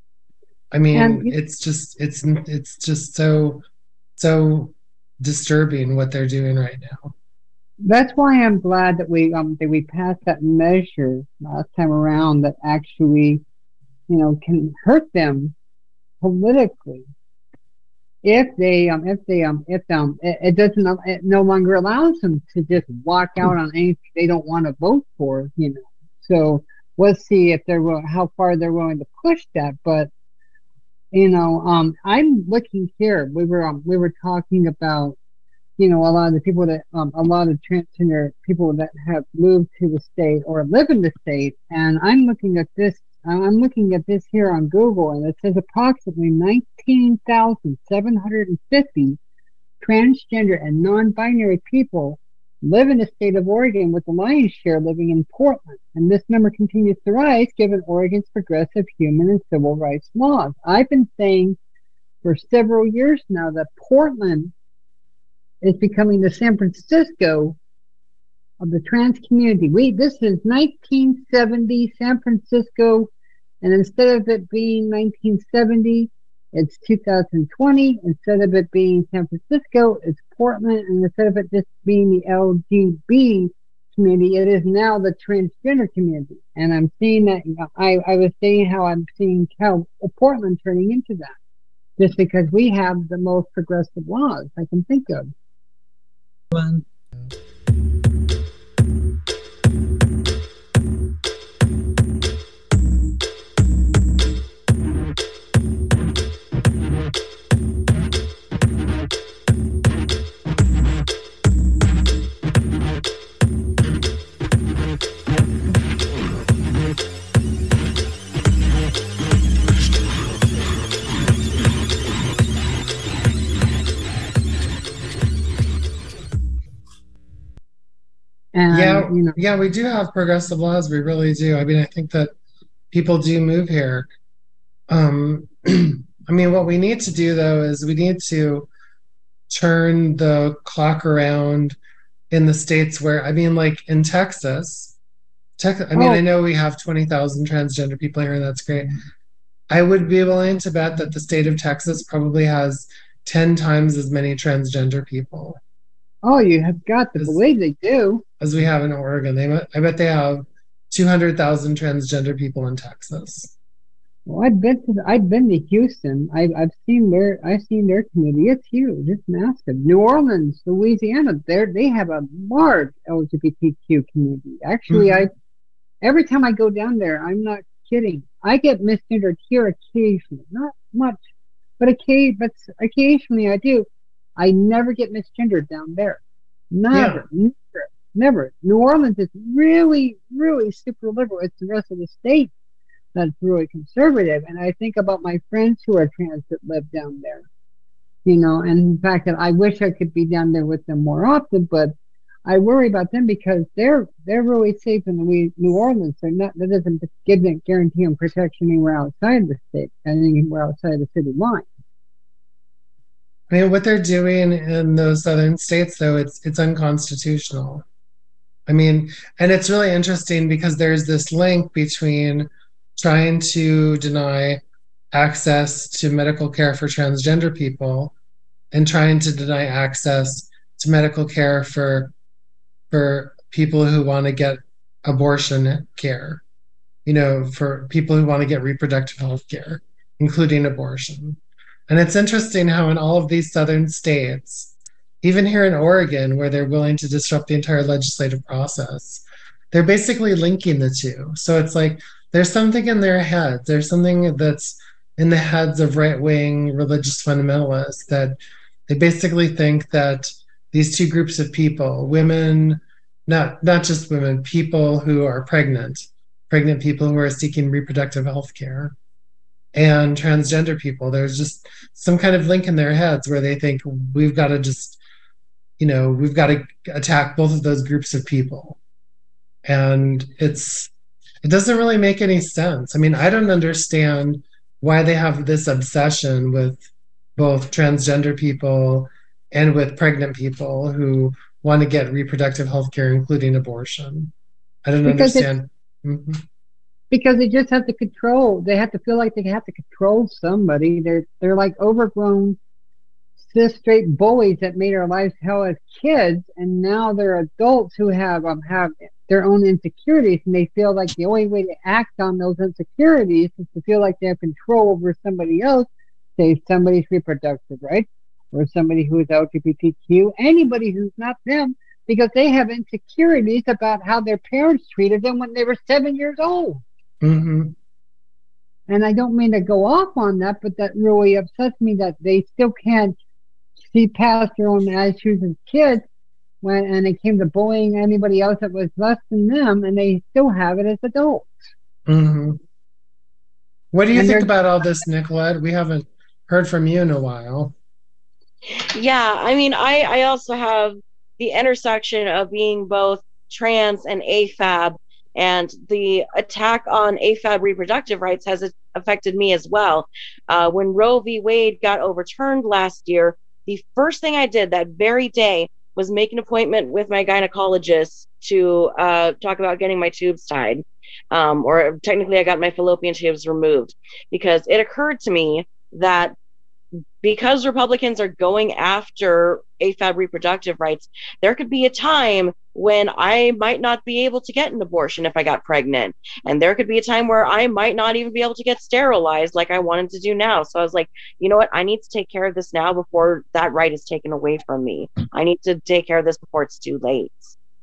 I mean, and it's just it's it's just so so disturbing what they're doing right now. That's why I'm glad that we um that we passed that measure last time around that actually, you know, can hurt them politically if they um if they um if um it, it doesn't it no longer allows them to just walk out on anything they don't want to vote for, you know. So we'll see if they're how far they're willing to push that. But you know, um, I'm looking here. We were um, we were talking about, you know, a lot of the people that um, a lot of transgender people that have moved to the state or live in the state, and I'm looking at this. I'm looking at this here on Google, and it says approximately nineteen thousand seven hundred fifty transgender and non-binary people live in the state of Oregon, with the lion's share living in Portland. And this number continues to rise given Oregon's progressive human and civil rights laws. I've been saying for several years now that Portland is becoming the San Francisco of the trans community. We this is nineteen seventy San Francisco, and instead of it being nineteen seventy, it's two thousand twenty. Instead of it being San Francisco, it's Portland, and instead of it just being the L G B community, it is now the transgender community. And I'm seeing that. I, I was saying how I'm seeing how Portland turning into that, just because we have the most progressive laws I can think of. One. And, yeah, you know. yeah, we do have progressive laws. We really do. I mean, I think that people do move here. Um, I mean, what we need to do, though, is we need to turn the clock around in the states where, I mean, like in Texas, Tex- I mean, oh. I know we have twenty thousand transgender people here, and that's great. I would be willing to bet that the state of Texas probably has ten times as many transgender people. Oh, you have got to believe they do. As we have in Oregon. They, I bet they have two hundred thousand transgender people in Texas. Well, I've been to I've been to Houston. I've I've seen their I've seen their community. It's huge. It's massive. New Orleans, Louisiana, they they have a large L G B T Q community. Actually, mm-hmm. I every time I go down there, I'm not kidding. I get misgendered here occasionally, not much, but occasionally, but occasionally I do. I never get misgendered down there. Never, yeah. never, never. New Orleans is really, really super liberal. It's the rest of the state that's really conservative. And I think about my friends who are trans that live down there, you know, and in fact that I wish I could be down there with them more often, but I worry about them because they're they're really safe in the New Orleans. They're not. That doesn't give them guarantee them protection anywhere outside the state, anywhere outside the city line. I mean, what they're doing in those southern states, though, it's it's unconstitutional. I mean, and it's really interesting because there's this link between trying to deny access to medical care for transgender people and trying to deny access to medical care for for people who want to get abortion care, you know, for people who want to get reproductive health care, including abortion. And it's interesting how in all of these southern states, even here in Oregon, where they're willing to disrupt the entire legislative process, they're basically linking the two. So it's like there's something in their heads. There's something that's in the heads of right-wing religious fundamentalists that they basically think that these two groups of people, women, not, not just women, people who are pregnant, pregnant people who are seeking reproductive health care, and transgender people, there's just some kind of link in their heads where they think we've got to just, you know, we've got to attack both of those groups of people. And it's, it doesn't really make any sense. I mean, I don't understand why they have this obsession with both transgender people and with pregnant people who want to get reproductive health care, including abortion. I don't because understand. Mm-hmm. Because they just have to control. They have to feel like they have to control somebody. They're they're like overgrown, cis straight bullies that made our lives hell as kids, and now they're adults who have um have their own insecurities, and they feel like the only way to act on those insecurities is to feel like they have control over somebody else, say somebody's reproductive rights, or somebody who is L G B T Q, anybody who's not them, because they have insecurities about how their parents treated them when they were seven years old. Mm-hmm. And I don't mean to go off on that, but that really upsets me that they still can't see past their own attitudes as kids when and it came to bullying anybody else that was less than them, and they still have it as adults. Mm-hmm. What do you And think they're- about all this, Nicolette? We haven't heard from you in a while. Yeah, I mean, I, I also have the intersection of being both trans and A F A B And the attack on A F A B reproductive rights has affected me as well. Uh, when Roe v. Wade got overturned last year, the first thing I did that very day was make an appointment with my gynecologist to uh, talk about getting my tubes tied. Um, or technically, I got my fallopian tubes removed, because it occurred to me that because Republicans are going after A F A B reproductive rights, there could be a time when I might not be able to get an abortion if I got pregnant. And there could be a time where I might not even be able to get sterilized like I wanted to do now. So I was like, you know what? I need to take care of this now before that right is taken away from me. I need to take care of this before it's too late.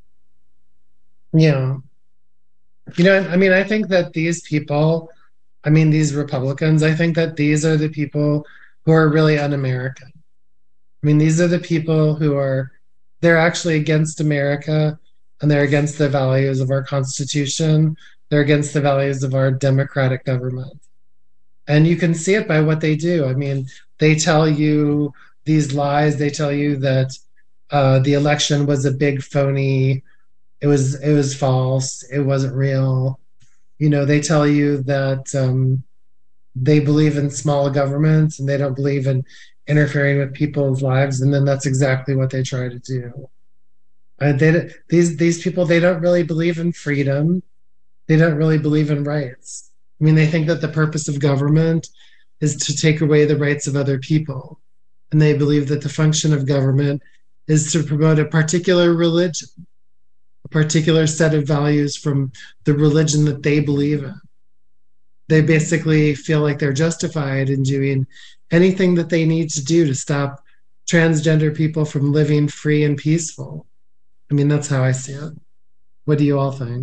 Yeah. You know, I mean, I think that these people, I mean, these Republicans, I think that these are the people who are really un-American. I mean, these are the people who are, they're actually against America, and they're against the values of our Constitution. They're against the values of our democratic government. And you can see it by what they do. I mean, they tell you these lies. They tell you that uh, the election was a big phony. It was, it was false. It wasn't real. You know, they tell you that um, they believe in small governments and they don't believe in interfering with people's lives, and then that's exactly what they try to do. Uh, they, these these people, they don't really believe in freedom. They don't really believe in rights. I mean, they think that the purpose of government is to take away the rights of other people, and they believe that the function of government is to promote a particular religion, a particular set of values from the religion that they believe in. They basically feel like they're justified in doing anything that they need to do to stop transgender people from living free and peaceful. I mean, that's how I see it. What do you all think?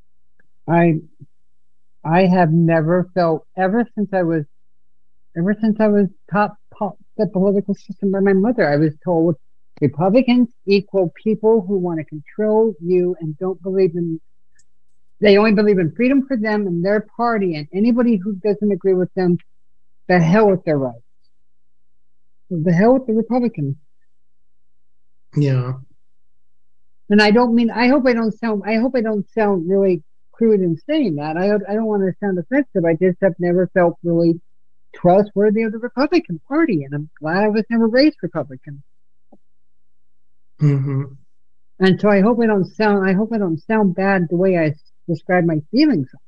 I I have never felt, ever since I was ever since I was taught po- the political system by my mother, I was told Republicans equal people who want to control you and don't believe in, they only believe in freedom for them and their party, and anybody who doesn't agree with them, the hell with their rights. The hell with the Republicans. Yeah. And I don't mean, I hope I don't sound, I hope I don't sound really crude in saying that. I, I don't want to sound offensive. I just have never felt really trustworthy of the Republican Party, and I'm glad I was never raised Republican. Mm-hmm. And so I hope I don't sound, I hope I don't sound bad the way I describe my feelings on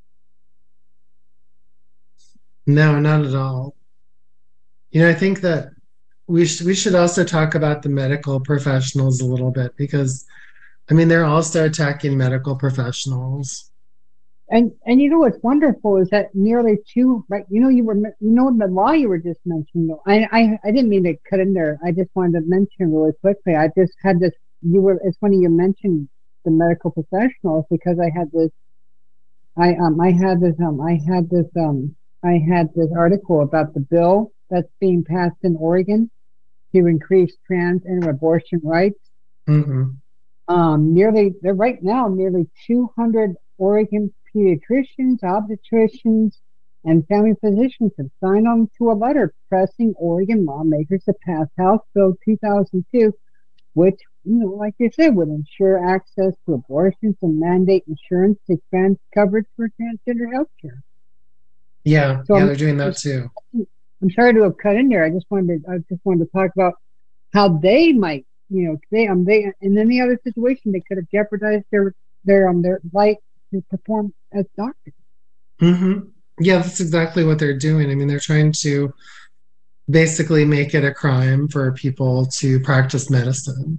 it. No, not at all. You know, I think that we sh- we should also talk about the medical professionals a little bit, because, I mean, they're also attacking medical professionals. And and you know what's wonderful is that nearly two, right? You know, you were, you know, the law you were just mentioning. Though, I I I didn't mean to cut in there. I just wanted to mention really quickly. I just had this. You were. It's funny you mentioned the medical professionals, because I had this. I um I had this um I had this um I had this article about the bill that's being passed in Oregon to increase trans and abortion rights. Mm-hmm. Um, nearly, they're right now, nearly two hundred Oregon pediatricians, obstetricians, and family physicians have signed on to a letter pressing Oregon lawmakers to pass House Bill two thousand two, which, you know, like you said, would ensure access to abortions and mandate insurance to expand coverage for transgender health care. Yeah, so yeah, I'm, they're doing that too. I'm sorry to have cut in there. I just wanted to, I just wanted to talk about how they might, you know, they um they in any other situation they could have jeopardized their their um their right to perform as doctors. Mm-hmm. Yeah, that's exactly what they're doing. I mean, they're trying to basically make it a crime for people to practice medicine.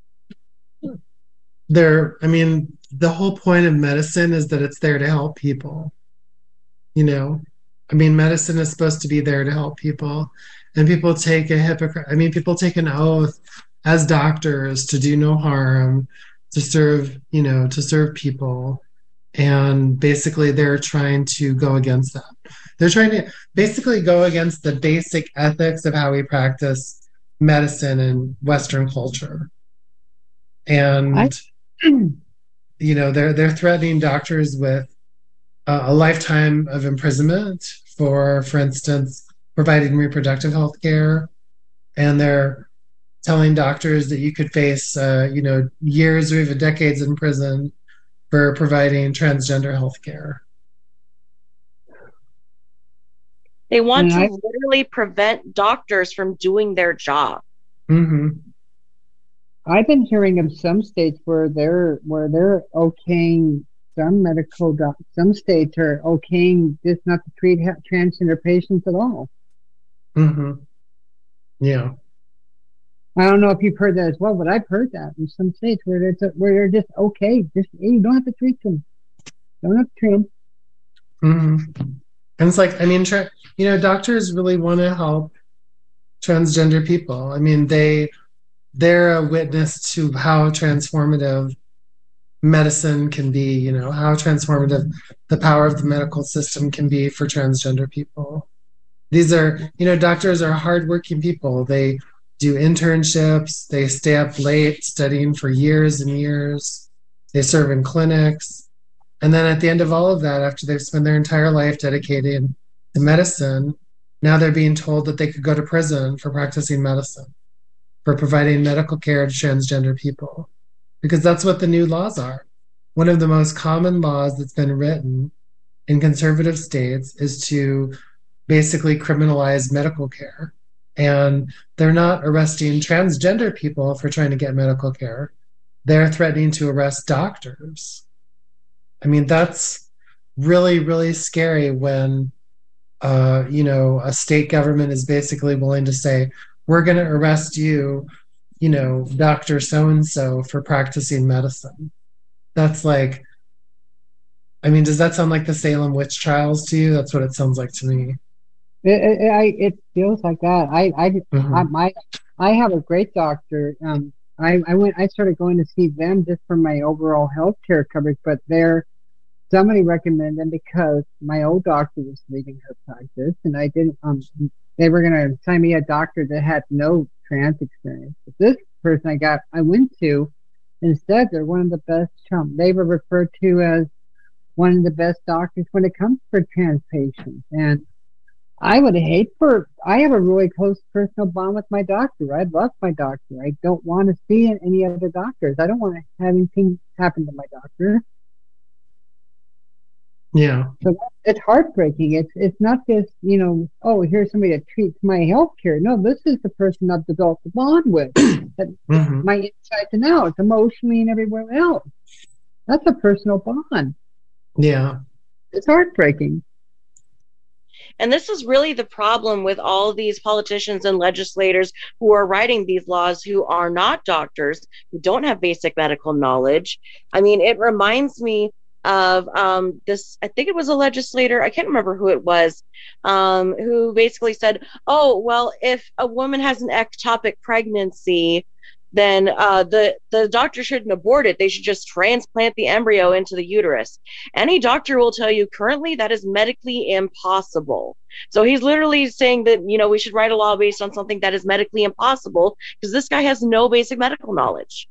They're, I mean, the whole point of medicine is that it's there to help people. You know, I mean, medicine is supposed to be there to help people, and people take a hypocrite. I mean, people take an oath as doctors to do no harm, to serve, you know, to serve people. And basically they're trying to go against that. They're trying to basically go against the basic ethics of how we practice medicine in Western culture. And, I... you know, they're, they're threatening doctors with uh, a lifetime of imprisonment for, for instance, providing reproductive health care. And they're telling doctors that you could face, uh, you know, years or even decades in prison for providing transgender health care. They want And to I- literally prevent doctors from doing their job. Mm-hmm. I've been hearing of some states where they're where they're okaying some medical doc, some states are okaying just not to treat ha- transgender patients at all. Mm-hmm. Yeah. I don't know if you've heard that as well, but I've heard that in some states where it's a, where they're just okay, just hey, you don't have to treat them, don't have to treat them. Mm-hmm. And it's like, I mean, tra- you know, doctors really want to help transgender people. I mean, they they're a witness to how transformative medicine can be, you know, how transformative the power of the medical system can be for transgender people. These are, you know, doctors are hardworking people. They do internships, they stay up late studying for years and years, they serve in clinics. And then at the end of all of that, after they've spent their entire life dedicating to medicine, now they're being told that they could go to prison for practicing medicine, for providing medical care to transgender people, because that's what the new laws are. One of the most common laws that's been written in conservative states is to basically criminalize medical care. And they're not arresting transgender people for trying to get medical care. They're threatening to arrest doctors. I mean, that's really, really scary when, uh, you know, a state government is basically willing to say, we're going to arrest you, you know, Doctor So-and-so for practicing medicine. That's like, I mean, does that sound like the Salem witch trials to you? That's what it sounds like to me. It, it, I, it feels like that. I, I, Mm-hmm. I, my, I have a great doctor. Um, I, I went, I started going to see them just for my overall health care coverage, but they're, somebody recommended them because my old doctor was leaving her practice, and I didn't, um, they were going to assign me a doctor that had no trans experience. But this person I got, I went to, instead, they're one of the best, um, they were referred to as one of the best doctors when it comes for trans patients. And I would hate for, I have a really close personal bond with my doctor. I love my doctor. I don't want to see any other doctors. I don't want to have anything happen to my doctor. Yeah. So it's heartbreaking. It's it's not just, you know, oh, here's somebody that treats my health care. No, this is the person I've developed a bond with. That Mm-hmm. my insides and outs, emotionally and everywhere else. That's a personal bond. Yeah. It's heartbreaking. And this is really the problem with all of these politicians and legislators who are writing these laws who are not doctors, who don't have basic medical knowledge. I mean, it reminds me of um, this, I think it was a legislator, I can't remember who it was, um, who basically said, oh, well, if a woman has an ectopic pregnancy, then uh, the, the doctor shouldn't abort it. They should just transplant the embryo into the uterus. Any doctor will tell you currently that is medically impossible. So he's literally saying that, you know, we should write a law based on something that is medically impossible because this guy has no basic medical knowledge.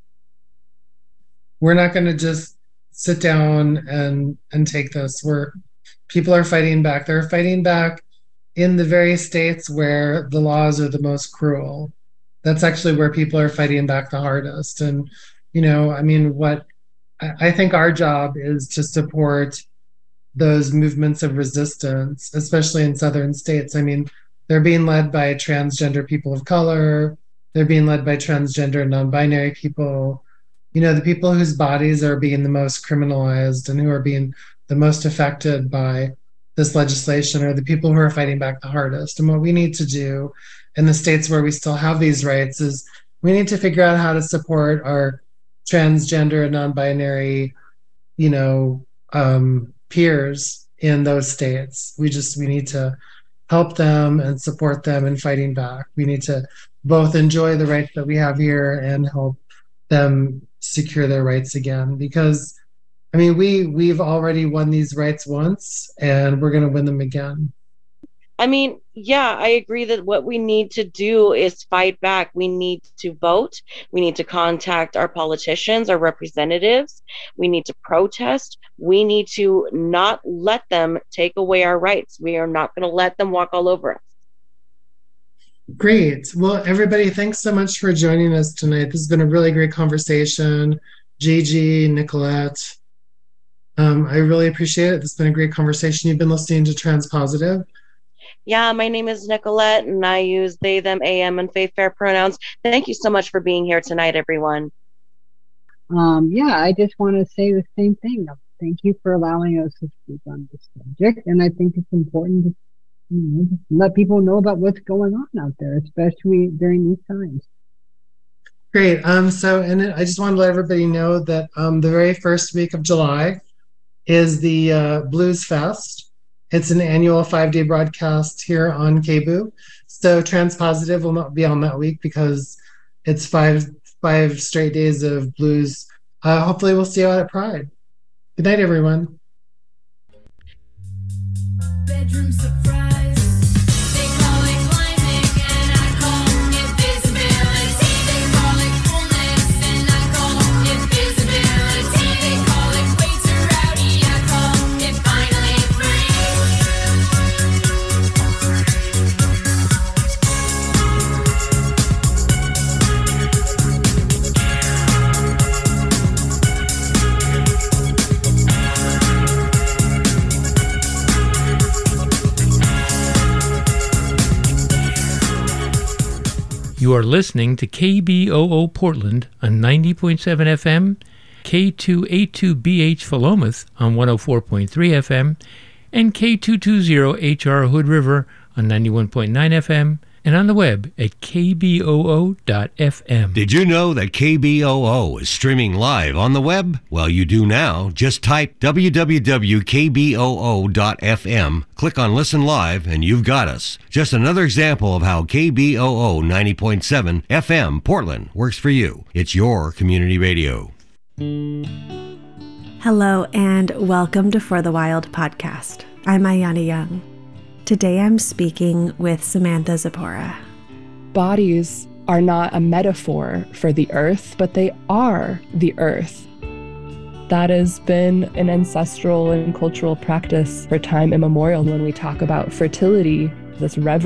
We're not going to just sit down and and take this. We're people are fighting back. They're fighting back in the very states where the laws are the most cruel. That's actually where people are fighting back the hardest. And, you know, I mean, what I, I think our job is to support those movements of resistance, especially in southern states. I mean, they're being led by transgender people of color. They're being led by transgender non-binary people. You know, the people whose bodies are being the most criminalized and who are being the most affected by this legislation are the people who are fighting back the hardest. And what we need to do in the states where we still have these rights is we need to figure out how to support our transgender and non-binary, you know, um, peers in those states. We just, we need to help them and support them in fighting back. We need to both enjoy the rights that we have here and help them secure their rights again, because I mean we we've already won these rights once and we're going to win them again. I mean, yeah, I agree that what we need to do is fight back. We need to vote. We need to contact our politicians, our representatives. We need to protest. We need to not let them take away our rights. We are not going to let them walk all over us. Great. Well, everybody, thanks so much for joining us tonight. This has been a really great conversation. Gigi, Nicolette, Um, I really appreciate it. It's been a great conversation. You've been listening to Transpositive. Yeah, my name is Nicolette, and I use they, them, am, and faith fair pronouns. Thank you so much for being here tonight, everyone. Um, yeah, I just want to say the same thing. Thank you for allowing us to speak on this subject, and I think it's important to you know, just let people know about what's going on out there, especially during these times. Great. Um, so, and I just want to let everybody know that um, the very first week of July is the uh, Blues Fest. It's an annual five-day broadcast here on K B O O. So Transpositive will not be on that week because it's five five straight days of blues. Uh, hopefully we'll see you out at Pride. Good night, everyone. Bedroom surprise. They call it climbing, and I call it visibility. They call it coolness, and I call it visibility. They call it way too rowdy, I call it finally free. You are listening to K B O O Portland on ninety point seven F M, K two eighty-two B H Philomath on one oh four point three F M, and K two twenty H R Hood River on ninety-one point nine F M, and on the web at k b o o dot f m. Did you know that K B O O is streaming live on the web? Well, you do now. Just type w w w dot k b o o dot f m, click on Listen Live, and you've got us. Just another example of how K B O O ninety point seven F M Portland works for you. It's your community radio. Hello, and welcome to For the Wild podcast. I'm Ayana Young. Today I'm speaking with Samantha Zipporah. Bodies are not a metaphor for the earth, but they are the earth. That has been an ancestral and cultural practice for time immemorial when we talk about fertility, this reverence